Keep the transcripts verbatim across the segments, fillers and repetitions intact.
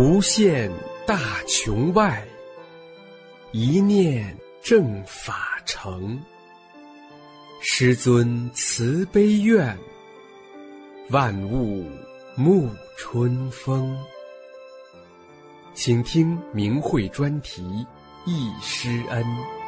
无限大穹外，一念正法成。师尊慈悲愿，万物沐春风。请听明慧专题忆师恩。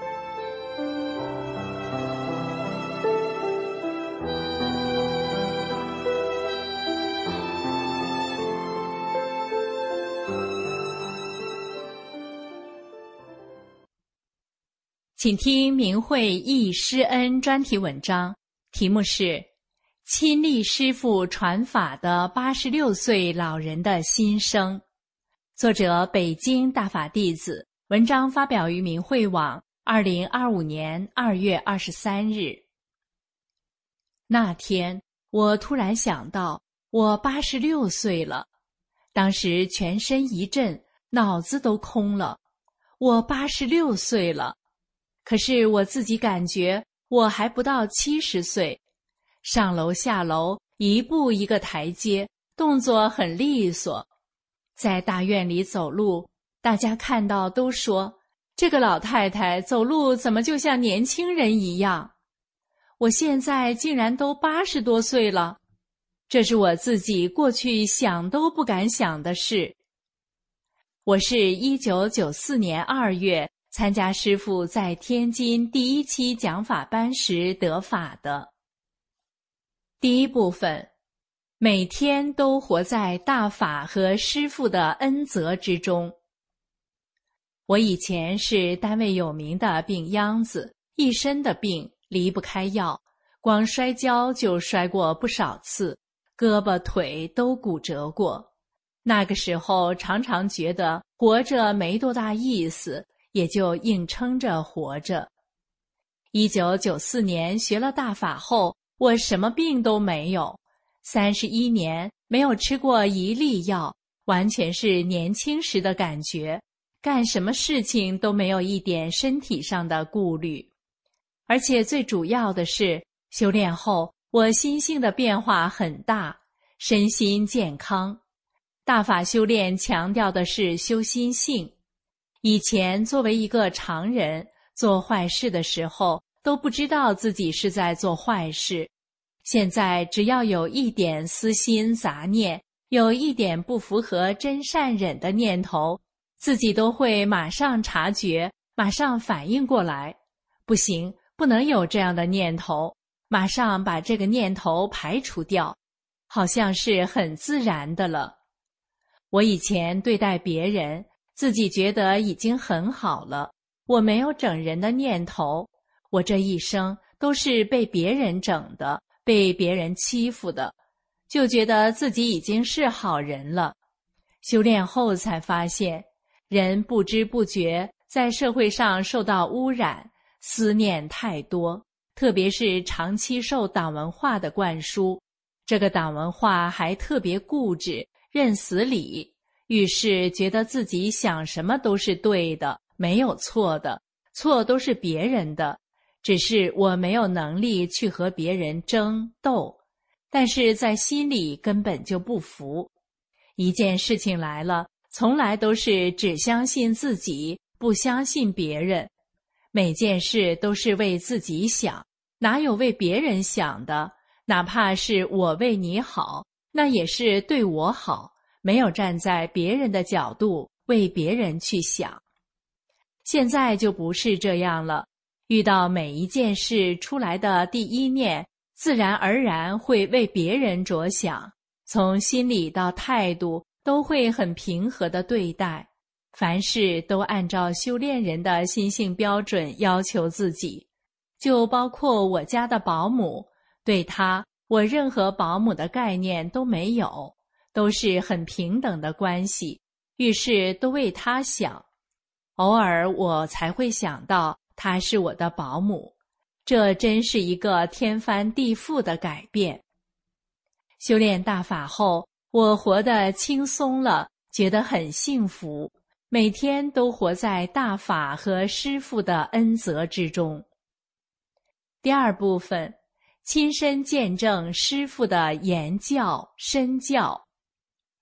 请听明慧忆师恩专题文章，题目是亲历师父传法的八十六岁老人的心声，作者北京大法弟子，文章发表于明慧网二零二五年二月二十三日。那天我突然想到我八十六岁了，当时全身一震，脑子都空了。我八十六岁了，可是我自己感觉我还不到七十岁，上楼下楼一步一个台阶，动作很利索。在大院里走路，大家看到都说，这个老太太走路怎么就像年轻人一样？我现在竟然都八十多岁了，这是我自己过去想都不敢想的事。我是一九九四年二月参加师父在天津第一期讲法班时得法的。第一部分，每天都活在大法和师父的恩泽之中。我以前是单位有名的病秧子，一身的病，离不开药，光摔跤就摔过不少次，胳膊腿都骨折过。那个时候常常觉得活着没多大意思，也就硬撑着活着。一九九四年学了大法后，我什么病都没有，三十一年没有吃过一粒药，完全是年轻时的感觉，干什么事情都没有一点身体上的顾虑。而且最主要的是，修炼后我心性的变化很大，身心健康。大法修炼强调的是修心性。以前作为一个常人，做坏事的时候都不知道自己是在做坏事，现在只要有一点私心杂念，有一点不符合真善忍的念头，自己都会马上察觉，马上反应过来，不行，不能有这样的念头，马上把这个念头排除掉，好像是很自然的了。我以前对待别人，自己觉得已经很好了，我没有整人的念头，我这一生都是被别人整的，被别人欺负的，就觉得自己已经是好人了。修炼后才发现，人不知不觉在社会上受到污染，思念太多，特别是长期受党文化的灌输，这个党文化还特别固执，认死理，于是觉得自己想什么都是对的，没有错的，错都是别人的，只是我没有能力去和别人争斗，但是在心里根本就不服。一件事情来了，从来都是只相信自己，不相信别人。每件事都是为自己想，哪有为别人想的？哪怕是我为你好，那也是对我好，没有站在别人的角度为别人去想。现在就不是这样了，遇到每一件事出来的第一念，自然而然会为别人着想，从心理到态度都会很平和地对待，凡事都按照修炼人的心性标准要求自己。就包括我家的保姆，对她，我任何保姆的概念都没有，都是很平等的关系，于是都为她想。偶尔我才会想到她是我的保姆，这真是一个天翻地覆的改变。修炼大法后，我活得轻松了，觉得很幸福，每天都活在大法和师父的恩泽之中。第二部分，亲身见证师父的言教身教。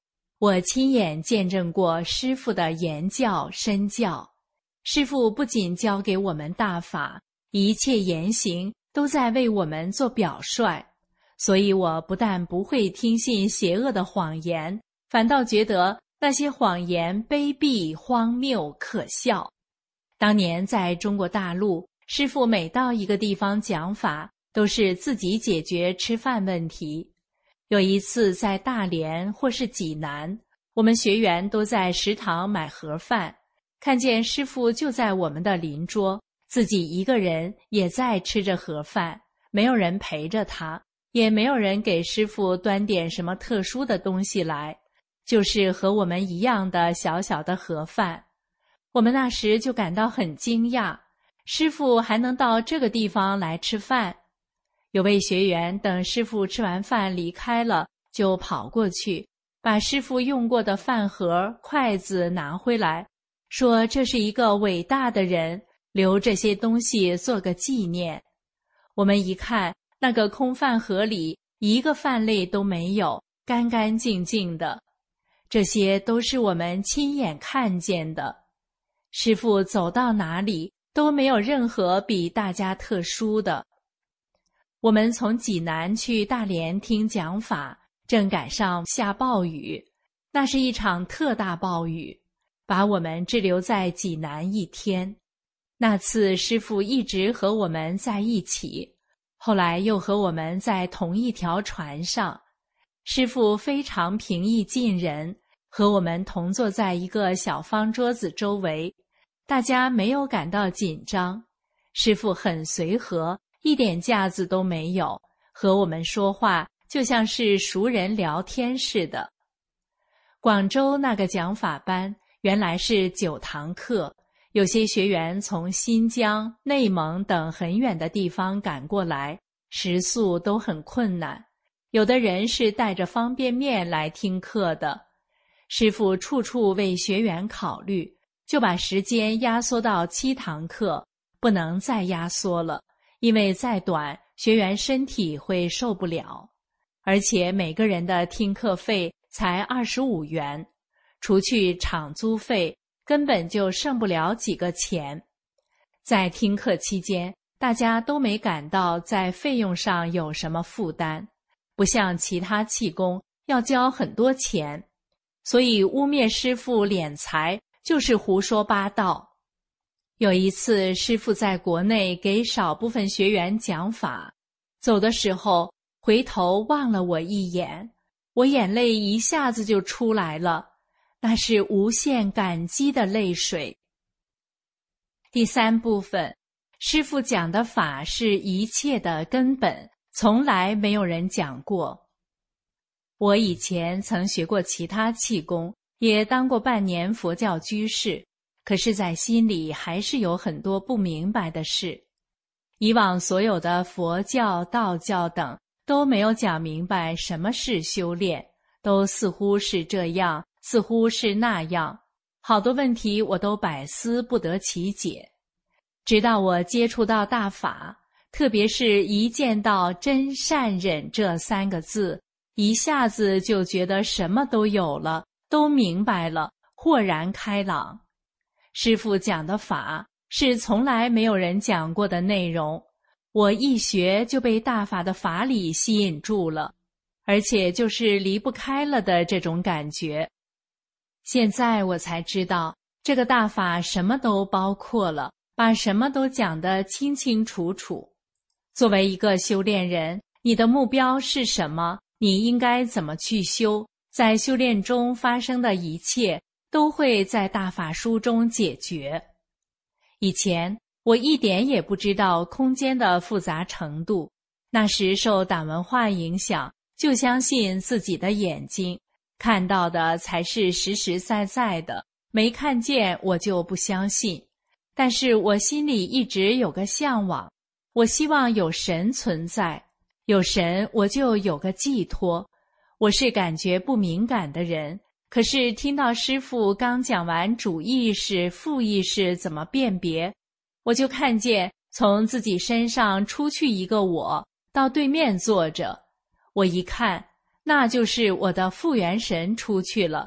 我亲眼见证过师父的言教身教。师父不仅教给我们大法，一切言行都在为我们做表率，所以我不但不会听信邪恶的谎言，反倒觉得那些谎言卑鄙、荒谬、可笑。当年在中国大陆，师父每到一个地方讲法，都是自己解决吃饭问题。有一次在大连或是济南，我们学员都在食堂买盒饭，看见师父就在我们的邻桌，自己一个人也在吃着盒饭，没有人陪着他，也没有人给师父端点什么特殊的东西来，就是和我们一样的小小的盒饭。我们那时就感到很惊讶，师父还能到这个地方来吃饭。有位学员等师父吃完饭离开了，就跑过去，把师父用过的饭盒、筷子拿回来，说这是一个伟大的人，留这些东西做个纪念。我们一看，那个空饭盒里一个饭粒都没有，干干净净的。这些都是我们亲眼看见的。师父走到哪里都没有任何比大家特殊的。我们从济南去大连听讲法，正赶上下暴雨，那是一场特大暴雨，把我们滞留在济南一天。那次师父一直和我们在一起，后来又和我们在同一条船上。师父非常平易近人，和我们同坐在一个小方桌子周围，大家没有感到紧张。师父很随和，一点架子都没有，和我们说话就像是熟人聊天似的。广州那个讲法班原来是九堂课，有些学员从新疆、内蒙等很远的地方赶过来，食宿都很困难，有的人是带着方便面来听课的。师父处处为学员考虑，就把时间压缩到七堂课，不能再压缩了，因为再短，学员身体会受不了。而且每个人的听课费才二十五元，除去场租费，根本就剩不了几个钱。在听课期间，大家都没感到在费用上有什么负担，不像其他气功要交很多钱，所以污蔑师父敛财就是胡说八道。有一次，师父在国内给少部分学员讲法，走的时候回头望了我一眼，我眼泪一下子就出来了，那是无限感激的泪水。第三部分，师父讲的法是一切的根本，从来没有人讲过。我以前曾学过其他气功，也当过半年佛教居士，可是在心里还是有很多不明白的事。以往所有的佛教、道教等都没有讲明白什么是修炼，都似乎是这样，似乎是那样，好多问题我都百思不得其解。直到我接触到大法，特别是一见到真善忍这三个字，一下子就觉得什么都有了，都明白了，豁然开朗。师父讲的法是从来没有人讲过的内容，我一学就被大法的法理吸引住了，而且就是离不开了的这种感觉。现在我才知道，这个大法什么都包括了，把什么都讲得清清楚楚。作为一个修炼人，你的目标是什么？你应该怎么去修？在修炼中发生的一切都会在大法书中解决。以前我一点也不知道空间的复杂程度，那时受党文化影响，就相信自己的眼睛，看到的才是实实在在的，没看见我就不相信。但是我心里一直有个向往，我希望有神存在，有神我就有个寄托。我是感觉不敏感的人，可是听到师父刚讲完主意识、副意识怎么辨别，我就看见从自己身上出去一个我，到对面坐着。我一看，那就是我的复元神出去了，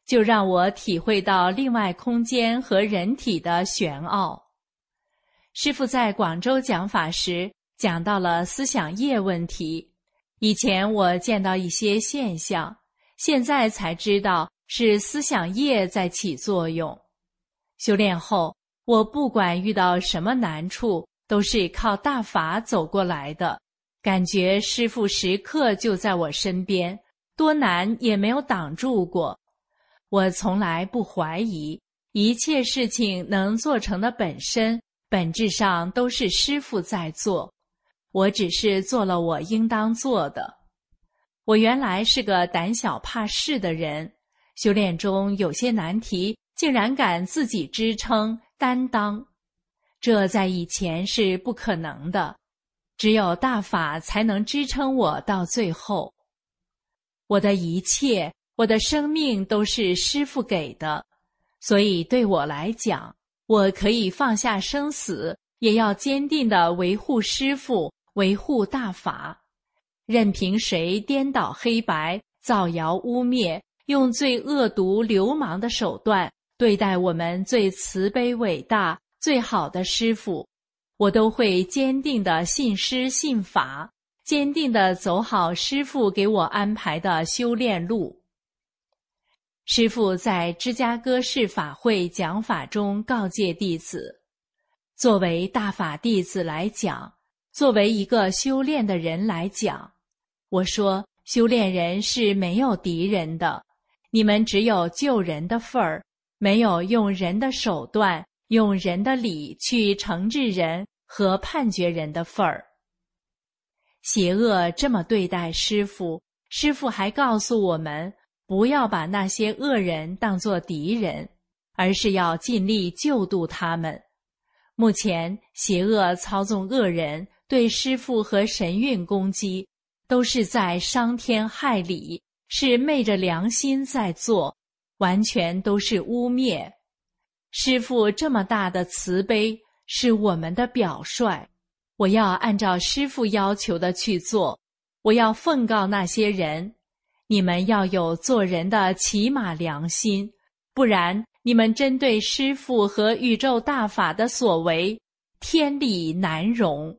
就让我体会到另外空间和人体的玄奥。师父在广州讲法时，讲到了思想业问题。以前我见到一些现象，现在才知道是思想业在起作用。修炼后，我不管遇到什么难处，都是靠大法走过来的，感觉师父时刻就在我身边，多难也没有挡住过。我从来不怀疑，一切事情能做成的本身，本质上都是师父在做，我只是做了我应当做的。我原来是个胆小怕事的人，修炼中有些难题竟然敢自己支撑担当，这在以前是不可能的，只有大法才能支撑我到最后。我的一切，我的生命都是师父给的，所以对我来讲，我可以放下生死，也要坚定地维护师父，维护大法。任凭谁颠倒黑白，造谣污蔑，用最恶毒流氓的手段对待我们最慈悲伟大最好的师父，我都会坚定地信师信法，坚定地走好师父给我安排的修炼路。师父在芝加哥市法会讲法中告诫弟子，作为大法弟子来讲，作为一个修炼的人来讲，我说修炼人是没有敌人的，你们只有救人的份儿，没有用人的手段，用人的理去惩治人和判决人的份儿。邪恶这么对待师父，师父还告诉我们，不要把那些恶人当作敌人，而是要尽力救度他们。目前邪恶操纵恶人对师父和神韵攻击，都是在伤天害理，是昧着良心在做，完全都是污蔑。师父这么大的慈悲，是我们的表率，我要按照师父要求的去做。我要奉告那些人，你们要有做人的起码良心，不然你们针对师父和宇宙大法的所为，天理难容。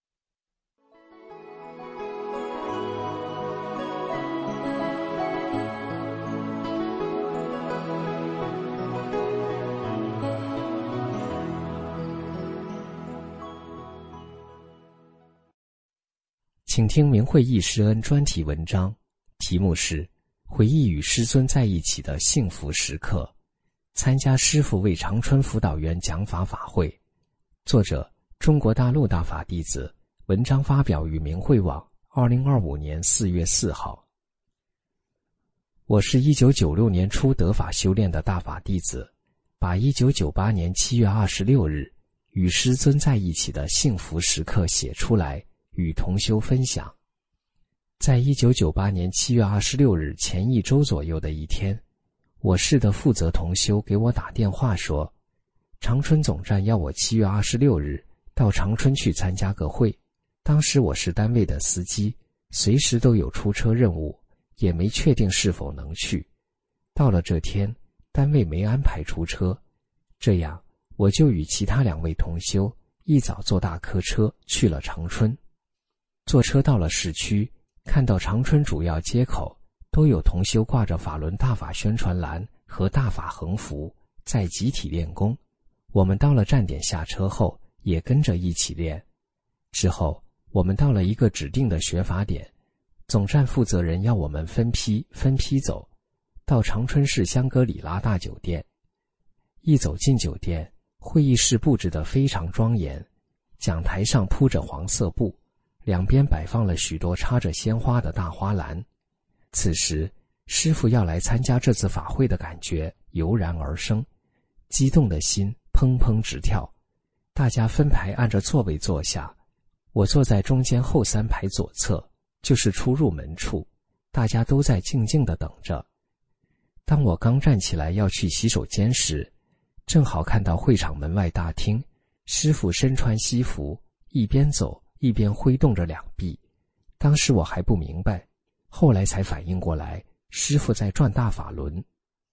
请听明慧忆师恩专题文章，题目是回忆与师尊在一起的幸福时刻，参加师父为长春辅导员讲法法会。作者中国大陆大法弟子，文章发表于明慧网二零二五年四月四号。我是一九九六年初得法修炼的大法弟子，把一九九八年七月二十六日与师尊在一起的幸福时刻写出来，与同修分享。在一九九八年七月二十六日前一周左右的一天，我市的负责同修给我打电话说，长春总站要我七月二十六日到长春去参加个会。当时我是单位的司机，随时都有出车任务，也没确定是否能去。到了这天，单位没安排出车，这样我就与其他两位同修一早坐大客车去了长春。坐车到了市区，看到长春主要街口都有同修挂着法轮大法宣传栏和大法横幅，在集体练功。我们到了站点下车后，也跟着一起练。之后，我们到了一个指定的学法点，总站负责人要我们分批分批走，到长春市香格里拉大酒店。一走进酒店，会议室布置得非常庄严，讲台上铺着黄色布，两边摆放了许多插着鲜花的大花篮。此时，师父要来参加这次法会的感觉油然而生，激动的心砰砰直跳。大家分排按着座位坐下，我坐在中间后三排左侧，就是出入门处，大家都在静静地等着。当我刚站起来要去洗手间时，正好看到会场门外大厅，师父身穿西服，一边走一边挥动着两臂。当时我还不明白，后来才反应过来，师父在转大法轮。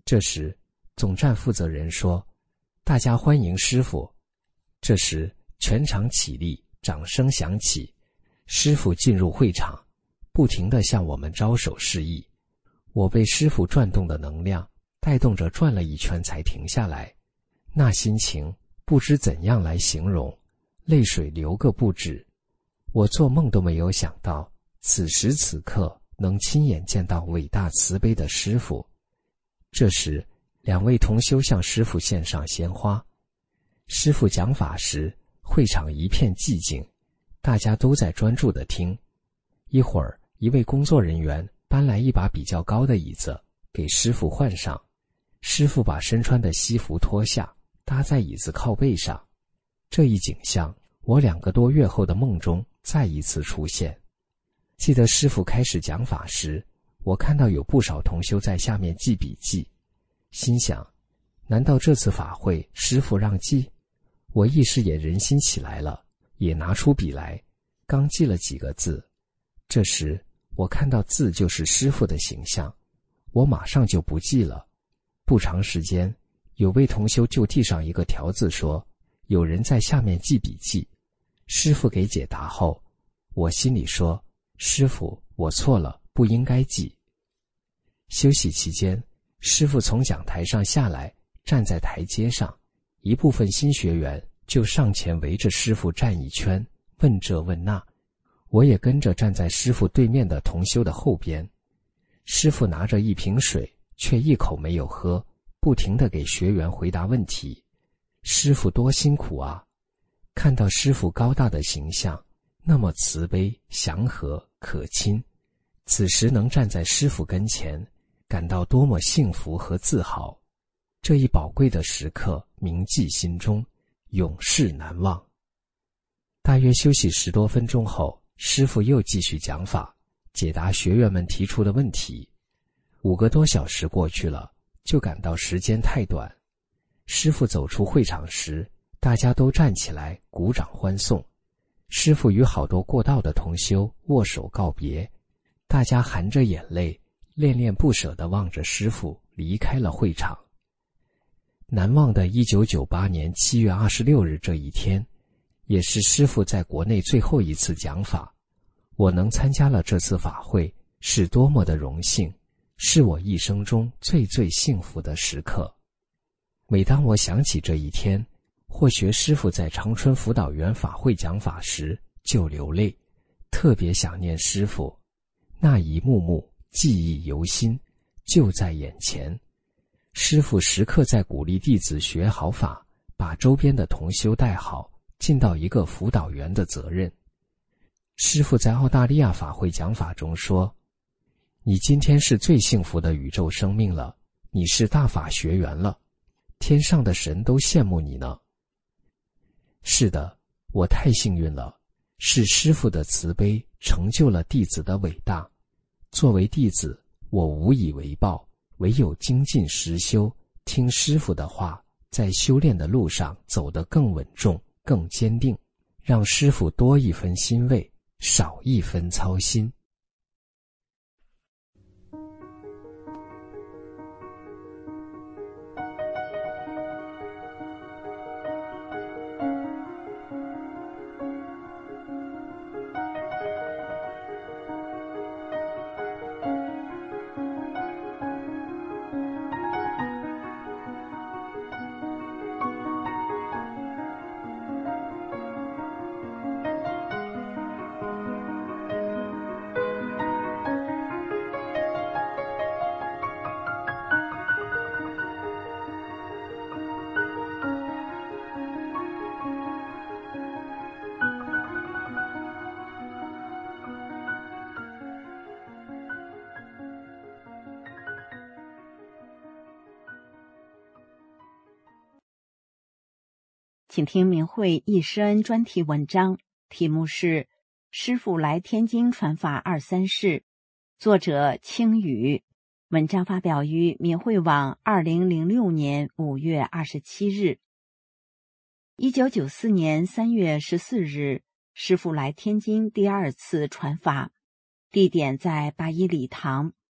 这时总站负责人说：“大家欢迎师父。”这时全场起立，掌声响起。师父进入会场，不停地向我们招手示意。我被师父转动的能量带动着转了一圈才停下来，那心情不知怎样来形容，泪水流个不止。我做梦都没有想到，此时此刻能亲眼见到伟大慈悲的师父。这时两位同修向师父献上鲜花。师父讲法时，会场一片寂静，大家都在专注地听。一会儿，一位工作人员搬来一把比较高的椅子，给师父换上。师父把身穿的西服脱下，搭在椅子靠背上。这一景象，我两个多月后的梦中再一次出现。记得师父开始讲法时，我看到有不少同修在下面记笔记，心想，难道这次法会师父让记？我一时也人心起来了，也拿出笔来，刚记了几个字。这时我看到字就是师父的形象，我马上就不记了。不长时间，有位同修就递上一个条子说，有人在下面记笔记。师父给解答后，我心里说，师父，我错了，不应该记。休息期间，师父从讲台上下来，站在台阶上，一部分新学员就上前围着师父站一圈，问这问那。我也跟着站在师父对面的同修的后边。师父拿着一瓶水，却一口没有喝，不停地给学员回答问题。师父多辛苦啊！看到师父高大的形象，那么慈悲、祥和、可亲，此时能站在师父跟前，感到多么幸福和自豪。这一宝贵的时刻铭记心中，永世难忘。大约休息十多分钟后，师父又继续讲法，解答学员们提出的问题。五个多小时过去了，就感到时间太短。师父走出会场时，大家都站起来鼓掌欢送。师父与好多过道的同修握手告别，大家含着眼泪，恋恋不舍地望着师父离开了会场。难忘的一九九八年七月二十六日这一天，也是师父在国内最后一次讲法。我能参加了这次法会，是多么的荣幸，是我一生中最最幸福的时刻。每当我想起这一天，或学师父在长春辅导员法会讲法时，就流泪，特别想念师父，那一幕幕记忆犹新，就在眼前。师父时刻在鼓励弟子学好法，把周边的同修带好，尽到一个辅导员的责任。师父在澳大利亚法会讲法中说，你今天是最幸福的宇宙生命了，你是大法学员了，天上的神都羡慕你呢。是的，我太幸运了，是师父的慈悲成就了弟子的伟大。作为弟子，我无以为报，唯有精进实修，听师父的话，在修炼的路上走得更稳重、更坚定，让师父多一分欣慰，少一分操心。 请听明慧易师恩专题文章，题目是《师父来天津传法二三事》，作者青雨。文章发表于明慧网二零零六年五月二十七日。一九九四年三月十四日，师父来天津第二次传法，地点在八一礼堂。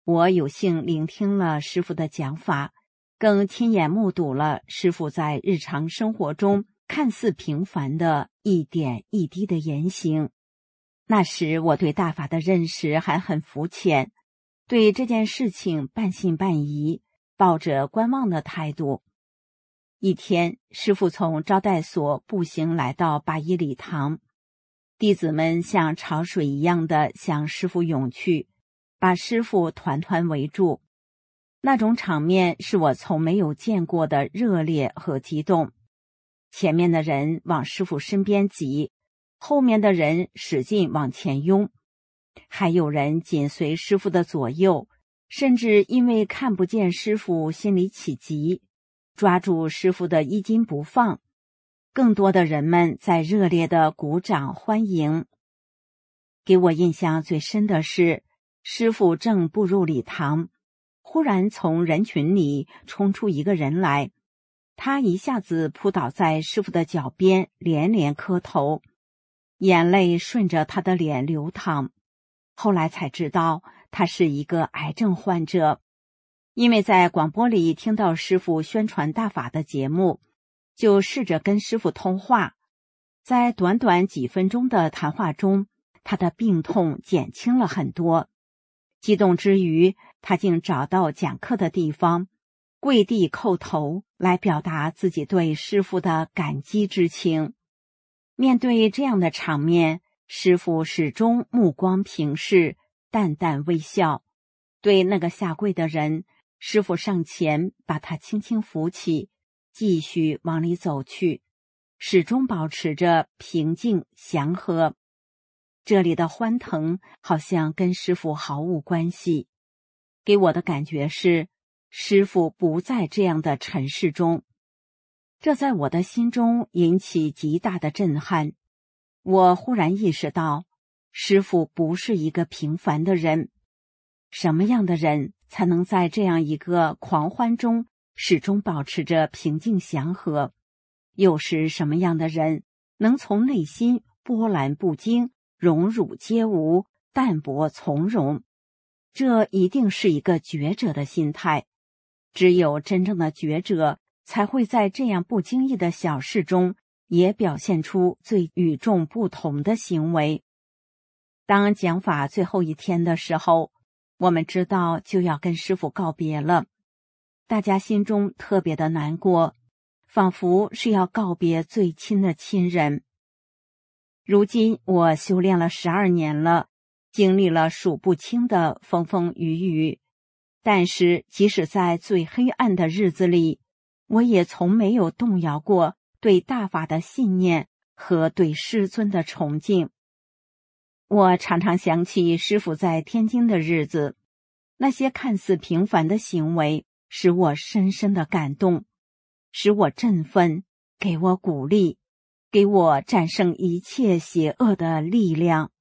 我有幸聆听了师父的讲法，更亲眼目睹了师父在日常生活中看似平凡的一点一滴的言行。那时我对大法的认识还很肤浅，对这件事情半信半疑，抱着观望的态度。一天，师父从招待所步行来到八一礼堂，弟子们像潮水一样的向师父涌去，把师父团团围住。那种场面是我从没有见过的热烈和激动。前面的人往师父身边挤，后面的人使劲往前拥，还有人紧随师父的左右，甚至因为看不见师父心里起急，抓住师父的衣襟不放。更多的人们在热烈的鼓掌欢迎。给我印象最深的是，师父正步入礼堂，忽然从人群里冲出一个人来，他一下子扑倒在师父的脚边，连连磕头，眼泪顺着他的脸流淌。后来才知道他是一个癌症患者，因为在广播里听到师父宣传大法的节目，就试着跟师父通话。在短短几分钟的谈话中，他的病痛减轻了很多。激动之余，他竟找到讲课的地方，跪地叩头，来表达自己对师父的感激之情。面对这样的场面，师父始终目光平视，淡淡微笑。对那个下跪的人，师父上前把他轻轻扶起，继续往里走去，始终保持着平静祥和。这里的欢腾好像跟师父毫无关系，给我的感觉是，师父不在这样的尘世中。这在我的心中引起极大的震撼。我忽然意识到，师父不是一个平凡的人。什么样的人才能在这样一个狂欢中始终保持着平静祥和？又是什么样的人能从内心波澜不惊，荣辱皆无，淡泊从容？这一定是一个觉者的心态。只有真正的觉者，才会在这样不经意的小事中，也表现出最与众不同的行为。当讲法最后一天的时候，我们知道就要跟师父告别了，大家心中特别的难过，仿佛是要告别最亲的亲人。如今我修炼了十二年了，经历了数不清的风风雨雨，但是即使在最黑暗的日子里，我也从没有动摇过对大法的信念和对师尊的崇敬。我常常想起师父在天津的日子，那些看似平凡的行为使我深深的感动，使我振奋，给我鼓励，给我战胜一切邪恶的力量。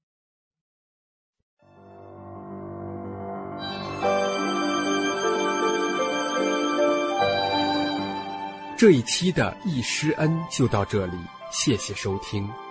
这一期的易师恩就到这里，谢谢收听。